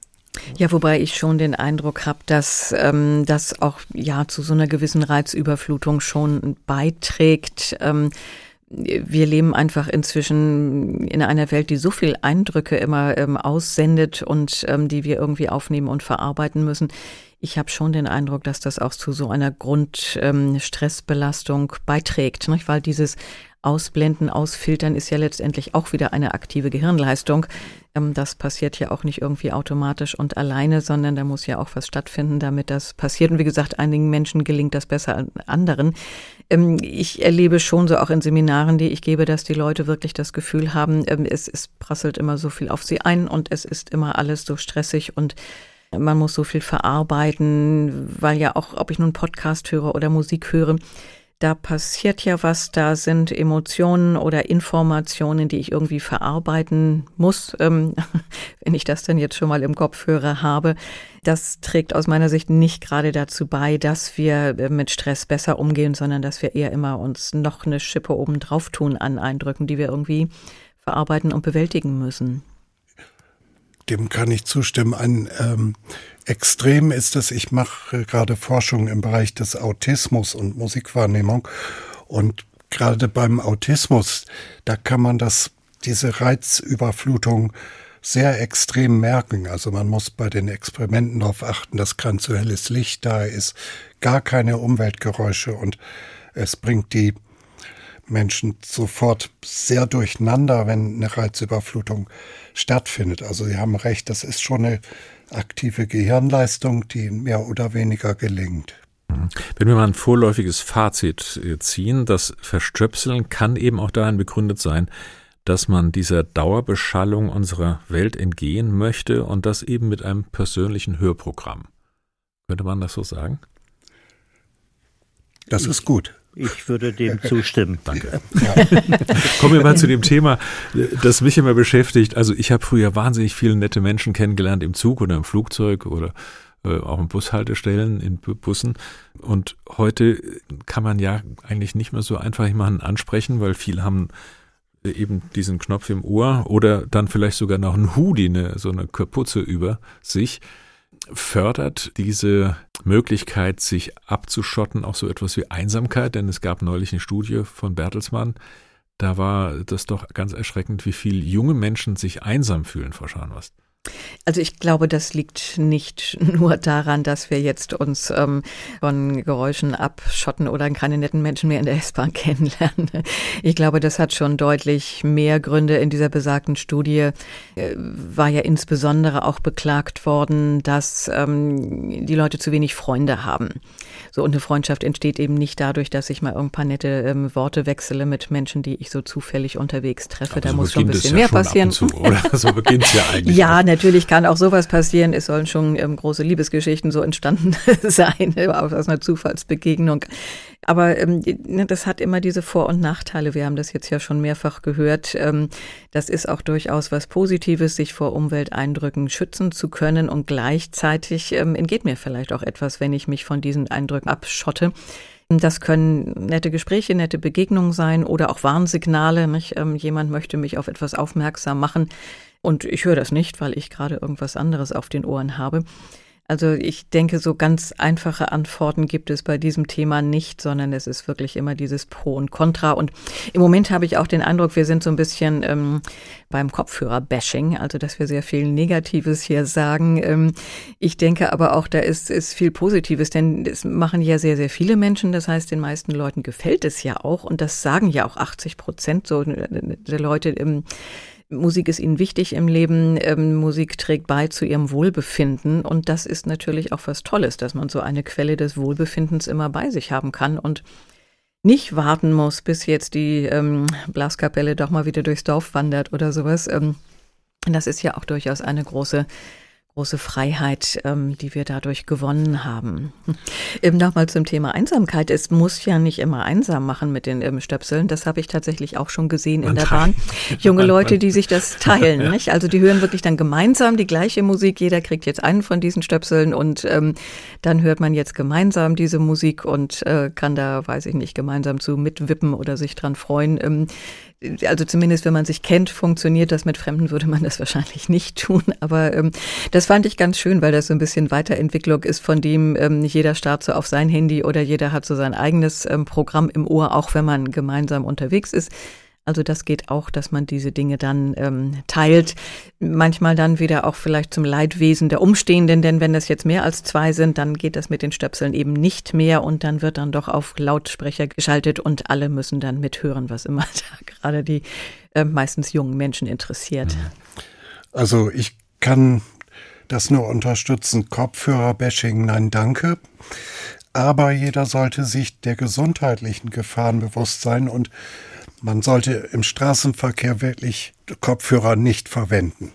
Ja, wobei ich schon den Eindruck habe, dass ähm, das auch ja zu so einer gewissen Reizüberflutung schon beiträgt. Ähm, wir leben einfach inzwischen in einer Welt, die so viel Eindrücke immer ähm, aussendet und ähm, die wir irgendwie aufnehmen und verarbeiten müssen. Ich habe schon den Eindruck, dass das auch zu so einer Grundstressbelastung ähm, beiträgt, nicht? Weil dieses Ausblenden, Ausfiltern ist ja letztendlich auch wieder eine aktive Gehirnleistung. Ähm, das passiert ja auch nicht irgendwie automatisch und alleine, sondern da muss ja auch was stattfinden, damit das passiert. Und wie gesagt, einigen Menschen gelingt das besser als anderen. Ähm, ich erlebe schon so auch in Seminaren, die ich gebe, dass die Leute wirklich das Gefühl haben, ähm, es, es prasselt immer so viel auf sie ein und es ist immer alles so stressig und man muss so viel verarbeiten, weil ja auch, ob ich nun Podcast höre oder Musik höre, da passiert ja was, da sind Emotionen oder Informationen, die ich irgendwie verarbeiten muss, ähm, wenn ich das denn jetzt schon mal im Kopfhörer habe. Das trägt aus meiner Sicht nicht gerade dazu bei, dass wir mit Stress besser umgehen, sondern dass wir eher immer uns noch eine Schippe oben drauf tun an Eindrücken, die wir irgendwie verarbeiten und bewältigen müssen. Dem kann ich zustimmen. Ein ähm, Extrem ist es, ich mache gerade Forschung im Bereich des Autismus und Musikwahrnehmung. Und gerade beim Autismus, da kann man das, diese Reizüberflutung sehr extrem merken. Also man muss bei den Experimenten darauf achten, dass kein zu helles Licht da ist, gar keine Umweltgeräusche und es bringt die Menschen sofort sehr durcheinander, wenn eine Reizüberflutung stattfindet. Also Sie haben recht, das ist schon eine aktive Gehirnleistung, die mehr oder weniger gelingt. Wenn wir mal ein vorläufiges Fazit ziehen, das Verstöpseln kann eben auch darin begründet sein, dass man dieser Dauerbeschallung unserer Welt entgehen möchte und das eben mit einem persönlichen Hörprogramm. Könnte man das so sagen? Das ist gut. Ich würde dem zustimmen. Danke. Ja. Kommen wir mal zu dem Thema, das mich immer beschäftigt. Also ich habe früher wahnsinnig viele nette Menschen kennengelernt im Zug oder im Flugzeug oder äh, auch in Bushaltestellen, in Bussen. Und heute kann man ja eigentlich nicht mehr so einfach jemanden ansprechen, weil viele haben eben diesen Knopf im Ohr oder dann vielleicht sogar noch ein Hoodie, eine, so eine Kapuze über sich. Fördert diese Möglichkeit, sich abzuschotten, auch so etwas wie Einsamkeit? Denn es gab neulich eine Studie von Bertelsmann, da war das doch ganz erschreckend, wie viel junge Menschen sich einsam fühlen, Frau Scharnhorst. Also ich glaube, das liegt nicht nur daran, dass wir jetzt uns ähm, von Geräuschen abschotten oder keine netten Menschen mehr in der S-Bahn kennenlernen. Ich glaube, das hat schon deutlich mehr Gründe. In dieser besagten Studie äh, war ja insbesondere auch beklagt worden, dass ähm, die Leute zu wenig Freunde haben. So, und eine Freundschaft entsteht eben nicht dadurch, dass ich mal ein paar nette ähm, Worte wechsle mit Menschen, die ich so zufällig unterwegs treffe. Aber da so muss schon ein bisschen mehr passieren. Zu, oder? So beginnt es ja eigentlich. Ja, natürlich kann auch sowas passieren. Es sollen schon ähm, große Liebesgeschichten so entstanden sein, aus einer Zufallsbegegnung. Aber ähm, das hat immer diese Vor- und Nachteile. Wir haben das jetzt ja schon mehrfach gehört. Ähm, das ist auch durchaus was Positives, sich vor Umwelteindrücken schützen zu können. Und gleichzeitig ähm, entgeht mir vielleicht auch etwas, wenn ich mich von diesen Eindrücken abschotte. Das können nette Gespräche, nette Begegnungen sein oder auch Warnsignale. Nicht? Ähm, jemand möchte mich auf etwas aufmerksam machen und ich höre das nicht, weil ich gerade irgendwas anderes auf den Ohren habe. Also ich denke, so ganz einfache Antworten gibt es bei diesem Thema nicht, sondern es ist wirklich immer dieses Pro und Contra. Und im Moment habe ich auch den Eindruck, wir sind so ein bisschen ähm, beim Kopfhörer-Bashing, also dass wir sehr viel Negatives hier sagen. Ähm, ich denke aber auch, da ist, ist viel Positives, denn es machen ja sehr, sehr viele Menschen. Das heißt, den meisten Leuten gefällt es ja auch und das sagen ja auch achtzig Prozent so der Leute im Musik ist ihnen wichtig im Leben, ähm, Musik trägt bei zu ihrem Wohlbefinden und das ist natürlich auch was Tolles, dass man so eine Quelle des Wohlbefindens immer bei sich haben kann und nicht warten muss, bis jetzt die ähm, Blaskapelle doch mal wieder durchs Dorf wandert oder sowas. Ähm, das ist ja auch durchaus eine große große Freiheit, ähm, die wir dadurch gewonnen haben. Eben nochmal zum Thema Einsamkeit. Es muss ja nicht immer einsam machen mit den ähm, Stöpseln. Das habe ich tatsächlich auch schon gesehen in der Bahn. Junge Leute, die sich das teilen. Nicht? Also die hören wirklich dann gemeinsam die gleiche Musik. Jeder kriegt jetzt einen von diesen Stöpseln und ähm, dann hört man jetzt gemeinsam diese Musik und äh, kann da, weiß ich nicht, gemeinsam zu mitwippen oder sich dran freuen. Ähm, Also zumindest, wenn man sich kennt, funktioniert das. Mit Fremden würde man das wahrscheinlich nicht tun. Aber ähm, das fand ich ganz schön, weil das so ein bisschen Weiterentwicklung ist von dem, ähm, nicht jeder starrt so auf sein Handy oder jeder hat so sein eigenes ähm, Programm im Ohr, auch wenn man gemeinsam unterwegs ist. Also das geht auch, dass man diese Dinge dann ähm, teilt. Manchmal dann wieder auch vielleicht zum Leidwesen der Umstehenden, denn wenn das jetzt mehr als zwei sind, dann geht das mit den Stöpseln eben nicht mehr und dann wird dann doch auf Lautsprecher geschaltet und alle müssen dann mithören, was immer da gerade die äh, meistens jungen Menschen interessiert. Also ich kann das nur unterstützen. Kopfhörer-Bashing, nein, danke. Aber jeder sollte sich der gesundheitlichen Gefahren bewusst sein und man sollte im Straßenverkehr wirklich Kopfhörer nicht verwenden.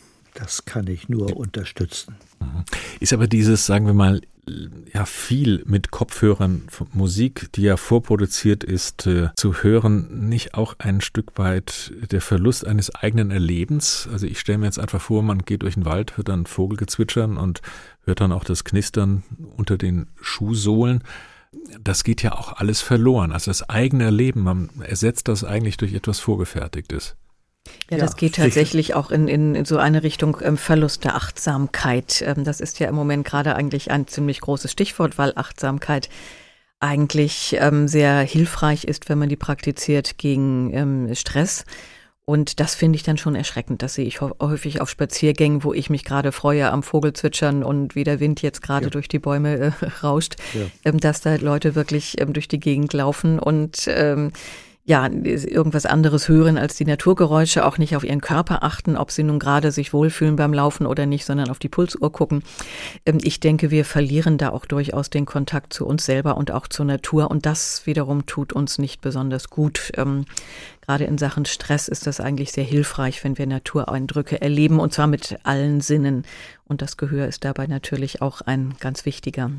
Das kann ich nur unterstützen. Ist aber dieses, sagen wir mal, ja viel mit Kopfhörern Musik, die ja vorproduziert ist, äh, zu hören, nicht auch ein Stück weit der Verlust eines eigenen Erlebens? Also ich stelle mir jetzt einfach vor, man geht durch den Wald, hört dann Vogelgezwitschern und hört dann auch das Knistern unter den Schuhsohlen. Das geht ja auch alles verloren. Also das eigene Erleben, man ersetzt das eigentlich durch etwas Vorgefertigtes. Ja, das geht tatsächlich auch in, in, in so eine Richtung ähm, Verlust der Achtsamkeit. Ähm, das ist ja im Moment gerade eigentlich ein ziemlich großes Stichwort, weil Achtsamkeit eigentlich ähm, sehr hilfreich ist, wenn man die praktiziert gegen ähm, Stress. Und das finde ich dann schon erschreckend. Das sehe ich häufig auf Spaziergängen, wo ich mich gerade freue am Vogelzwitschern und wie der Wind jetzt gerade ja. durch die Bäume äh, rauscht, ja. ähm, dass da Leute wirklich ähm, durch die Gegend laufen und ähm, ja, irgendwas anderes hören als die Naturgeräusche, auch nicht auf ihren Körper achten, ob sie nun gerade sich wohlfühlen beim Laufen oder nicht, sondern auf die Pulsuhr gucken. Ich denke, wir verlieren da auch durchaus den Kontakt zu uns selber und auch zur Natur und das wiederum tut uns nicht besonders gut. Gerade in Sachen Stress ist das eigentlich sehr hilfreich, wenn wir Natureindrücke erleben und zwar mit allen Sinnen. Und das Gehör ist dabei natürlich auch ein ganz wichtiger.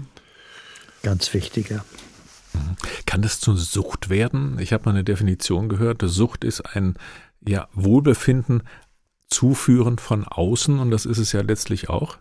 Ganz wichtiger. Kann das zur Sucht werden? Ich habe mal eine Definition gehört. Sucht ist ein ja, Wohlbefinden zuführen von außen und das ist es ja letztlich auch.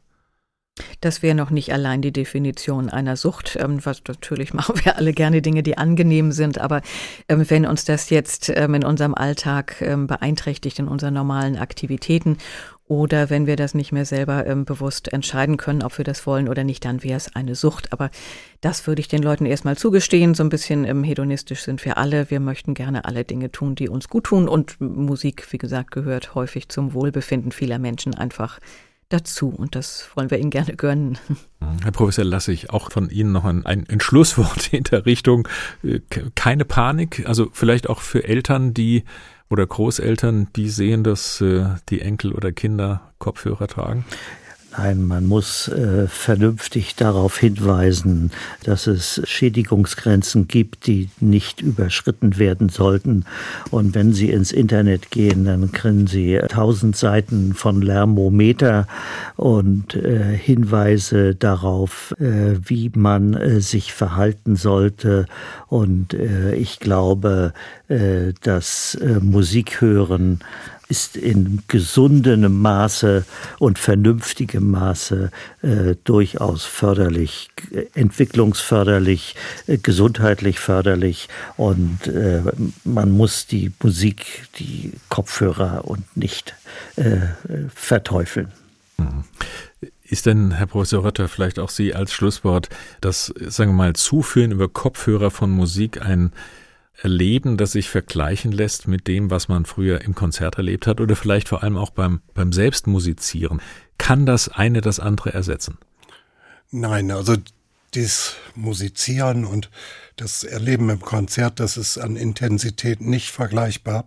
Das wäre noch nicht allein die Definition einer Sucht. Ähm, was, natürlich machen wir alle gerne Dinge, die angenehm sind, aber ähm, wenn uns das jetzt ähm, in unserem Alltag ähm, beeinträchtigt, in unseren normalen Aktivitäten oder wenn wir das nicht mehr selber ähm, bewusst entscheiden können, ob wir das wollen oder nicht, dann wäre es eine Sucht. Aber das würde ich den Leuten erstmal zugestehen. So ein bisschen ähm, hedonistisch sind wir alle. Wir möchten gerne alle Dinge tun, die uns gut tun. Und Musik, wie gesagt, gehört häufig zum Wohlbefinden vieler Menschen einfach dazu. Und das wollen wir Ihnen gerne gönnen. Herr Professor Lassig, auch von Ihnen noch ein, ein, ein Schlusswort in der Richtung. Keine Panik, also vielleicht auch für Eltern, die oder Großeltern, die sehen, dass äh, die Enkel oder Kinder Kopfhörer tragen? Nein, man muss äh, vernünftig darauf hinweisen, dass es Schädigungsgrenzen gibt, die nicht überschritten werden sollten. Und wenn Sie ins Internet gehen, dann kriegen Sie tausend Seiten von Lärmometer und äh, Hinweise darauf, äh, wie man äh, sich verhalten sollte. Und äh, ich glaube, äh, dass äh, Musik hören ist in gesundem Maße und vernünftigem Maße äh, durchaus förderlich, äh, entwicklungsförderlich, äh, gesundheitlich förderlich und äh, man muss die Musik, die Kopfhörer und nicht äh, verteufeln. Mhm. Ist denn, Herr Professor Rötter, vielleicht auch Sie als Schlusswort, das, sagen wir mal, Zuführen über Kopfhörer von Musik ein Erleben, das sich vergleichen lässt mit dem, was man früher im Konzert erlebt hat oder vielleicht vor allem auch beim, beim Selbstmusizieren. Kann das eine das andere ersetzen? Nein, also dieses Musizieren und das Erleben im Konzert, das ist an Intensität nicht vergleichbar.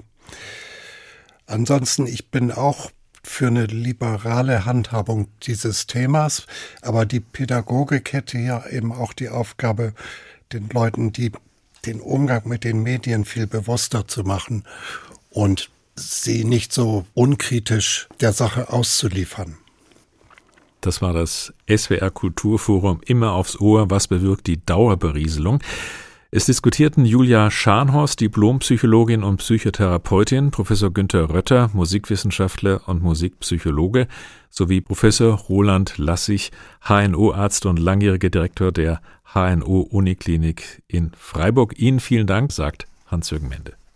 Ansonsten, ich bin auch für eine liberale Handhabung dieses Themas, aber die Pädagogik hätte ja eben auch die Aufgabe, den Leuten, die den Umgang mit den Medien viel bewusster zu machen und sie nicht so unkritisch der Sache auszuliefern. Das war das S W R Kulturforum Immer aufs Ohr. Was bewirkt die Dauerberieselung? Es diskutierten Julia Scharnhorst, Diplompsychologin und Psychotherapeutin, Professor Günther Rötter, Musikwissenschaftler und Musikpsychologe, sowie Professor Roland Lassig, H N O-Arzt und langjähriger Direktor der H N O-Uniklinik in Freiburg. Ihnen vielen Dank, sagt Hans-Jürgen Mende.